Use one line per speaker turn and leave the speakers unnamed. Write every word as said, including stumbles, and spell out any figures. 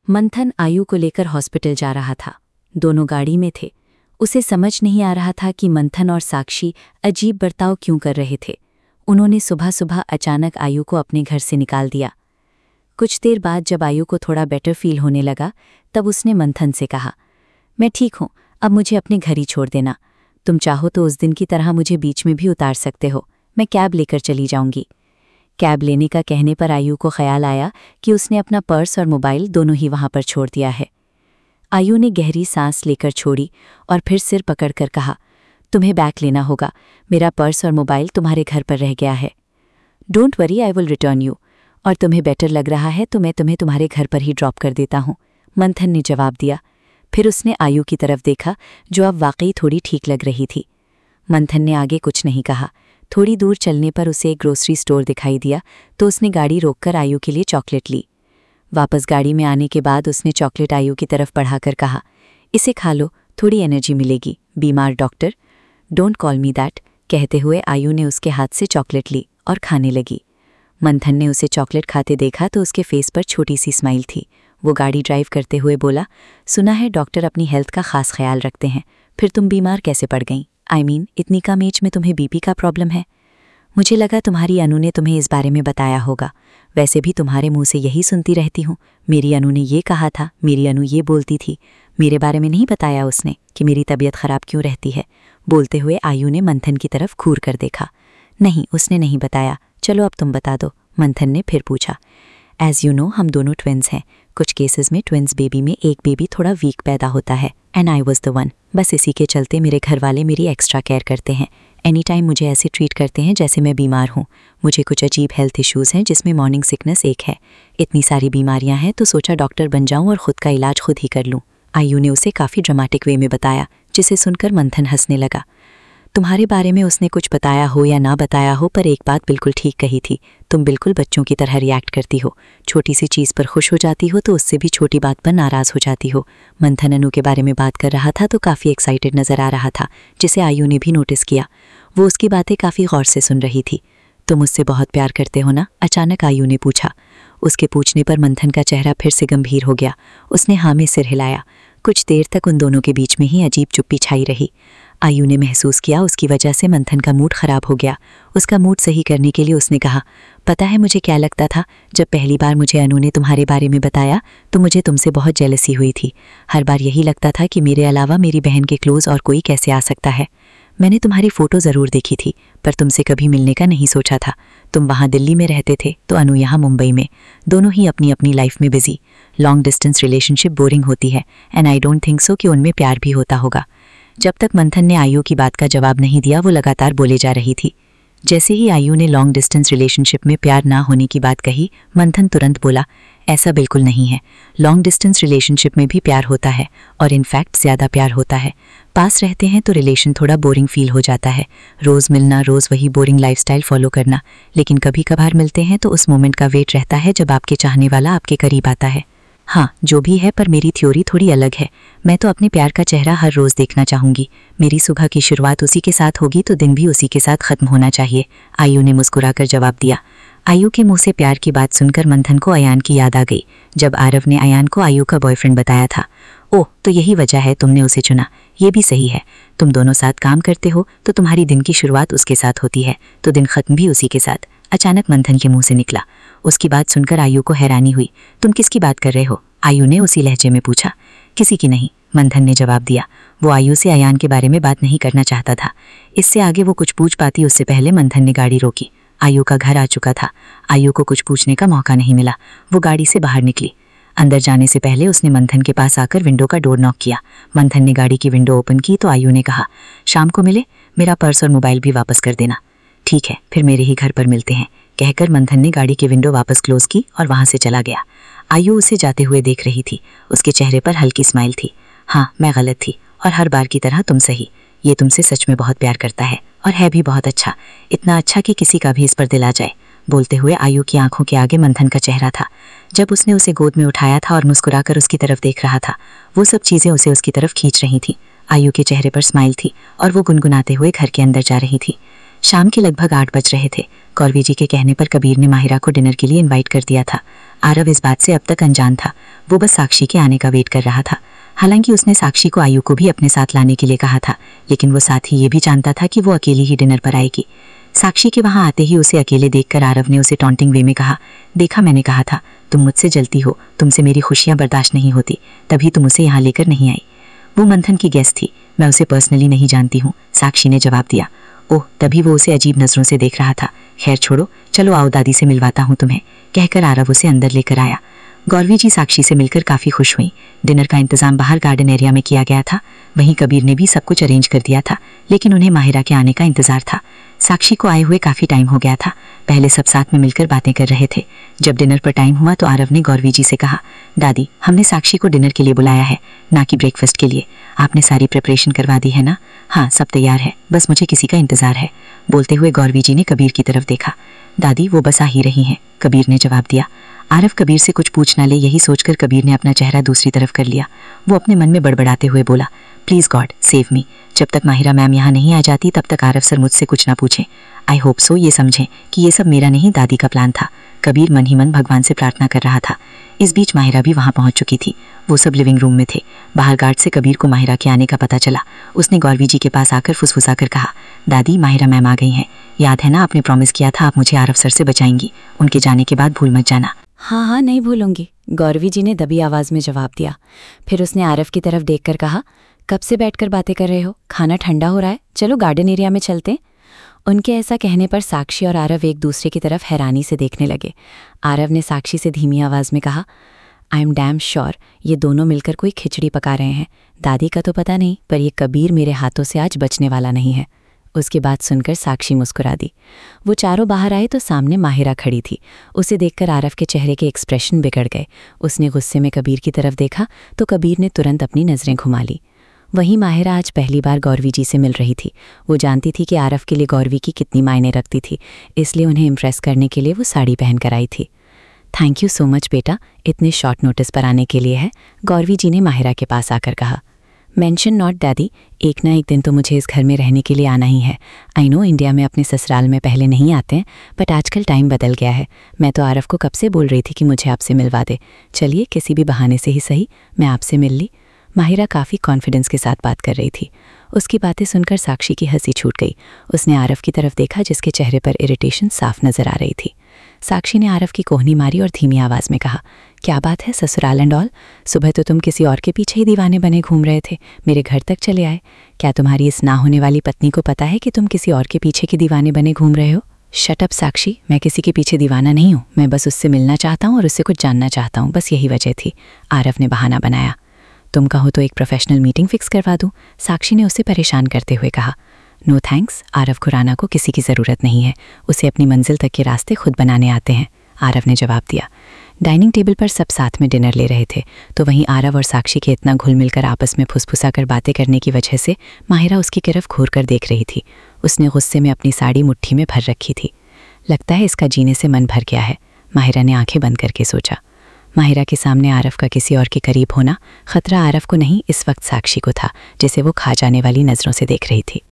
मंथन आयु को लेकर हॉस्पिटल जा रहा था। दोनों गाड़ी में थे। उसे समझ नहीं आ रहा था कि मंथन और साक्षी अजीब बर्ताव क्यों कर रहे थे। उन्होंने सुबह सुबह अचानक आयु को अपने घर से निकाल दिया। कुछ देर बाद जब आयु को थोड़ा बेटर फील होने लगा तब उसने मंथन से कहा, मैं ठीक हूँ, अब मुझे अपने घर ही छोड़ देना। तुम चाहो तो उस दिन की तरह मुझे बीच में भी उतार सकते हो, मैं कैब लेकर चली जाऊंगी। कैब लेने का कहने पर आयु को ख्याल आया कि उसने अपना पर्स और मोबाइल दोनों ही वहां पर छोड़ दिया है। आयु ने गहरी सांस लेकर छोड़ी और फिर सिर पकड़कर कहा, तुम्हें बैग लेना होगा, मेरा पर्स और मोबाइल तुम्हारे घर पर रह गया है। Don't worry, I will return you. और तुम्हें बेटर लग रहा है तो मैं तुम्हें तुम्हारे घर पर ही ड्रॉप कर देता हूँ, मंथन ने जवाब दिया। फिर उसने आयु की तरफ देखा जो अब वाकई थोड़ी ठीक लग रही थी। मंथन ने आगे कुछ नहीं कहा। थोड़ी दूर चलने पर उसे एक ग्रोसरी स्टोर दिखाई दिया तो उसने गाड़ी रोककर आयु के लिए चॉकलेट ली। वापस गाड़ी में आने के बाद उसने चॉकलेट आयु की तरफ बढ़ाकर कहा, इसे खा लो, थोड़ी एनर्जी मिलेगी। बीमार doctor, don't call me that. कहते हुए आयु ने उसके हाथ से चॉकलेट ली और खाने लगी। मंथन ने उसे चॉकलेट खाते देखा तो उसके फेस पर छोटी सी स्माइल थी। वो गाड़ी ड्राइव करते हुए बोला, सुना है डॉक्टर अपनी हेल्थ का खास ख्याल रखते हैं, फिर तुम बीमार कैसे पड़ गईं? आई I मीन mean, इतनी कम एज में तुम्हें बीपी का प्रॉब्लम है? मुझे लगा तुम्हारी अनु ने तुम्हें इस बारे में बताया होगा। वैसे भी तुम्हारे मुंह से यही सुनती रहती हूँ, मेरी अनु ने ये कहा था, मेरी अनु ये बोलती थी। मेरे बारे में नहीं बताया उसने कि मेरी तबीयत ख़राब क्यों रहती है? बोलते हुए आयु ने मंथन की तरफ घूर कर देखा। नहीं, उसने नहीं बताया। चलो अब तुम बता दो, मंथन ने फिर पूछा। एज़ यू नो, हम दोनों ट्विन्स हैं। कुछ केसेस में ट्विन्स बेबी में एक बेबी थोड़ा वीक पैदा होता है and I was the one. बस इसी के चलते मेरे घर वाले मेरी एक्स्ट्रा केयर करते हैं। एनी टाइम मुझे ऐसे ट्रीट करते हैं जैसे मैं बीमार हूँ। मुझे कुछ अजीब हेल्थ इश्यूज़ हैं जिसमें मॉर्निंग सिकनेस एक है। इतनी सारी बीमारियाँ हैं तो सोचा डॉक्टर बन जाऊँ और ख़ुद का इलाज खुद ही कर लूँ। आयु ने उसे काफ़ी ड्रामेटिक वे में बताया, जिसे सुनकर मंथन हंसने लगा। तुम्हारे बारे में उसने कुछ बताया हो या ना बताया हो, पर एक बात बिल्कुल ठीक कही थी, तुम बिल्कुल बच्चों की तरह रिएक्ट करती हो। छोटी सी चीज़ पर खुश हो जाती हो तो उससे भी छोटी बात पर नाराज़ हो जाती हो। मंथन अनु के बारे में बात कर रहा था तो काफ़ी एक्साइटेड नज़र आ रहा था, जिसे आयु ने भी नोटिस किया। वो उसकी बातें काफ़ी गौर से सुन रही थी। तुम मुझसे बहुत प्यार करते हो ना? अचानक आयु ने पूछा। उसके पूछने पर मंथन का चेहरा फिर से गंभीर हो गया। उसने हाँ में सिर हिलाया। कुछ देर तक उन दोनों के बीच में ही अजीब चुप्पी छाई रही। आयु ने महसूस किया उसकी वजह से मंथन का मूड ख़राब हो गया। उसका मूड सही करने के लिए उसने कहा, पता है मुझे क्या लगता था? जब पहली बार मुझे अनु ने तुम्हारे बारे में बताया तो मुझे तुमसे बहुत जेलसी हुई थी। हर बार यही लगता था कि मेरे अलावा मेरी बहन के क्लोज और कोई कैसे आ सकता है। मैंने तुम्हारी फ़ोटो ज़रूर देखी थी, पर तुमसे कभी मिलने का नहीं सोचा था। तुम वहाँ दिल्ली में रहते थे तो अनु यहाँ मुंबई में, दोनों ही अपनी अपनी लाइफ में busy. Long distance relationship boring होती है and I don't think so कि उनमें प्यार भी होता होगा। जब तक मंथन ने आयु की बात का जवाब नहीं दिया वो लगातार बोले जा रही थी। जैसे ही आयु ने लॉन्ग डिस्टेंस रिलेशनशिप में प्यार ना होने की बात कही, मंथन तुरंत बोला, ऐसा बिल्कुल नहीं है। लॉन्ग डिस्टेंस रिलेशनशिप में भी प्यार होता है और इनफैक्ट ज़्यादा प्यार होता है। पास रहते हैं तो रिलेशन थोड़ा बोरिंग फील हो जाता है, रोज़ मिलना, रोज़ वही बोरिंग लाइफस्टाइल फॉलो करना। लेकिन कभी कभार मिलते हैं तो उस मोमेंट का वेट रहता है जब आपके चाहने वाला आपके करीब आता है। हाँ, जो भी है, पर मेरी थ्योरी थोड़ी अलग है। मैं तो अपने प्यार का चेहरा हर रोज़ देखना चाहूँगी। मेरी सुबह की शुरुआत उसी के साथ होगी तो दिन भी उसी के साथ ख़त्म होना चाहिए, आयु ने मुस्कुराकर जवाब दिया। आयु के मुंह से प्यार की बात सुनकर मंथन को अयान की याद आ गई, जब आरव ने अयान को आयु का बॉयफ्रेंड बताया था। ओह, तो यही वजह है तुमने उसे चुना। ये भी सही है, तुम दोनों साथ काम करते हो तो तुम्हारी दिन की शुरुआत उसके साथ होती है तो दिन ख़त्म भी उसी के साथ। अचानक मंथन के मुंह से निकला। उसकी बात सुनकर आयु को हैरानी हुई। तुम किसकी बात कर रहे हो? आयु ने उसी लहजे में पूछा। किसी की नहीं, मंथन ने जवाब दिया। वो आयु से अयान के बारे में बात नहीं करना चाहता था। इससे आगे वो कुछ पूछ पाती उससे पहले मंथन ने गाड़ी रोकी। आयु का घर आ चुका था। आयु को कुछ पूछने का मौका नहीं मिला। वो गाड़ी से बाहर निकली। अंदर जाने से पहले उसने मंथन के पास आकर विंडो का डोर नॉक किया। मंथन ने गाड़ी की विंडो ओपन की तो आयु ने कहा, शाम को मिले, मेरा पर्स और मोबाइल भी वापस कर देना। ठीक है, फिर मेरे ही घर पर मिलते हैं, कहकर मंथन ने गाड़ी की विंडो वापस क्लोज की और वहाँ से चला गया। आयु उसे जाते हुए देख रही थी। उसके चेहरे पर हल्की स्माइल थी। हाँ, मैं गलत थी और हर बार की तरह तुम सही। ये तुमसे सच में बहुत प्यार करता है और है भी बहुत अच्छा, इतना अच्छा कि किसी का भी इस पर दिल आ जाए। बोलते हुए आयु की आंखों के आगे मंथन का चेहरा था। जब उसने उसे गोद में उठाया था और मुस्कुराकर उसकी तरफ देख रहा था, वो सब चीज़ें उसे उसकी तरफ खींच रही थी। आयु के चेहरे पर स्माइल थी और वो गुनगुनाते हुए घर के अंदर जा रही थी। शाम के लगभग आठ बज रहे थे। कौरवी जी के कहने पर कबीर ने माहिरा को डिनर के लिए इनवाइट कर दिया था। आरव इस बात से अब तक अनजान था। वो बस साक्षी के आने का वेट कर रहा था। हालांकि उसने साक्षी को आयु को भी अपने साथ लाने के लिए कहा था, लेकिन वो साथ ही ये भी जानता था कि वो अकेली ही डिनर पर आएगी। साक्षी के वहां आते ही उसे अकेले देखकर आरव ने उसे टॉन्टिंग वे में कहा, देखा, मैंने कहा था तुम मुझसे जलती हो, तुमसे मेरी खुशियां बर्दाश्त नहीं होती, तभी तुम उसे यहाँ लेकर नहीं आई। वो मंथन की गेस्ट थी, मैं उसे पर्सनली नहीं जानती हूँ, साक्षी ने जवाब दिया। ओह, तभी वो उसे अजीब नजरों से देख रहा था। खैर छोड़ो, चलो आओ दादी से मिलवाता हूँ तुम्हें, कहकर आरव उसे अंदर लेकर आया। गौरवी जी साक्षी से मिलकर काफ़ी खुश हुई। डिनर का इंतजाम बाहर गार्डन एरिया में किया गया था। वहीं कबीर ने भी सब कुछ अरेंज कर दिया था, लेकिन उन्हें माहिरा के आने का इंतजार था। साक्षी को आए हुए काफ़ी टाइम हो गया था। पहले सब साथ में मिलकर बातें कर रहे थे। जब डिनर पर टाइम हुआ तो आरव ने गौरवी जी से कहा, दादी, हमने साक्षी को डिनर के लिए बुलाया है, ना कि ब्रेकफास्ट के लिए। आपने सारी प्रिपरेशन करवा दी है ना? हाँ, सब तैयार है, बस मुझे किसी का इंतजार है। बोलते हुए गौरवी जी ने कबीर की तरफ देखा। दादी, वो बस आ ही रही हैं, कबीर ने जवाब दिया। आरव कबीर से कुछ पूछ ना ले, यही सोचकर कबीर ने अपना चेहरा दूसरी तरफ कर लिया। वो अपने मन में बड़बड़ाते हुए बोला, प्लीज़ गॉड सेव मी। जब तक माहिरा मैम यहाँ नहीं आ जाती तब तक आरव सर मुझसे कुछ ना पूछें। आई होप सो ये समझें कि ये सब मेरा नहीं, दादी का प्लान था। कबीर मन ही मन भगवान से प्रार्थना कर रहा था। इस बीच माहिरा भी वहाँ पहुँच चुकी थी। वो सब लिविंग रूम में थे। बाहर गार्ड से कबीर को माहिरा के आने का पता चला। उसने गौरवी जी के पास आकर फुसफुसा कर कहा, दादी, माहिरा मैम आ गई हैं। याद है ना, आपने प्रॉमिस किया था आप मुझे आरव सर से बचाएंगी। उनके जाने के बाद भूल मत जाना।
हाँ हाँ, नहीं भूलूंगी, गौरवी जी ने दबी आवाज़ में जवाब दिया। फिर उसने आरव की तरफ देखकर कहा, कब से बैठकर बातें कर रहे हो? खाना ठंडा हो रहा है, चलो गार्डन एरिया में चलते। उनके ऐसा कहने पर साक्षी और आरव एक दूसरे की तरफ हैरानी से देखने लगे। आरव ने साक्षी से धीमी आवाज़ में कहा, आई एम डैम श्योर ये दोनों मिलकर कोई खिचड़ी पका रहे हैं। दादी का तो पता नहीं, पर ये कबीर मेरे हाथों से आज बचने वाला नहीं है। उसकी बात सुनकर साक्षी मुस्कुरा दी। वो चारों बाहर आए तो सामने माहिरा खड़ी थी। उसे देखकर आरव के चेहरे के एक्सप्रेशन बिगड़ गए। उसने गुस्से में कबीर की तरफ देखा तो कबीर ने तुरंत अपनी नज़रें घुमा ली। वहीं माहिरा आज पहली बार गौरवी जी से मिल रही थी। वो जानती थी कि आरव के लिए गौरवी की कितनी मायने रखती थी, इसलिए उन्हें इम्प्रेस करने के लिए वो साड़ी पहन कर आई थी। थैंक यू सो मच बेटा, इतने शॉर्ट नोटिस पर आने के लिए है, गौरवी जी ने माहिरा के पास आकर कहा। मेंशन नॉट डैडी, एक ना एक दिन तो मुझे इस घर में रहने के लिए आना ही है। आई नो इंडिया में अपने ससुराल में पहले नहीं आते हैं, बट आजकल टाइम बदल गया है। मैं तो आरव को कब से बोल रही थी कि मुझे आपसे मिलवा दे। चलिए किसी भी बहाने से ही सही मैं आपसे मिल ली। माहिरा काफ़ी कॉन्फिडेंस के साथ बात कर रही थी। उसकी बातें सुनकर साक्षी की हंसी छूट गई। उसने आरव की तरफ देखा जिसके चेहरे पर इरिटेशन साफ नज़र आ रही थी। साक्षी ने आरव की कोहनी मारी और धीमी आवाज़ में कहा, क्या बात है ससुराल एंड ऑल? सुबह तो तुम किसी और के पीछे ही दीवाने बने घूम रहे थे, मेरे घर तक चले आए। क्या तुम्हारी इस ना होने वाली पत्नी को पता है कि तुम किसी और के पीछे के दीवाने बने घूम रहे हो? शट अप साक्षी, मैं किसी के पीछे दीवाना नहीं हूँ। मैं बस उससे मिलना चाहता हूँ और उससे कुछ जानना चाहता हूँ, बस यही वजह थी। आरव ने बहाना बनाया। तुम कहो तो एक प्रोफेशनल मीटिंग फिक्स करवा दूँ, साक्षी ने उसे परेशान करते हुए कहा। नो थैंक्स, आरव खुराना को किसी की ज़रूरत नहीं है। उसे अपनी मंजिल तक के रास्ते खुद बनाने आते हैं, आरव ने जवाब दिया। डाइनिंग टेबल पर सब साथ में डिनर ले रहे थे, तो वहीं आरव और साक्षी के इतना घुल मिलकर आपस में फुसफुसा कर बातें करने की वजह से माहिरा उसकी तरफ घूर कर देख रही थी। उसने गुस्से में अपनी साड़ी मुट्ठी में भर रखी थी। लगता है इसका जीने से मन भर गया है, माहिरा ने आंखें बंद करके सोचा। माहिरा के सामने आरव का किसी और के करीब होना खतरा आरव को नहीं, इस वक्त साक्षी को था, जिसे वो खा जाने वाली नज़रों से देख रही थी।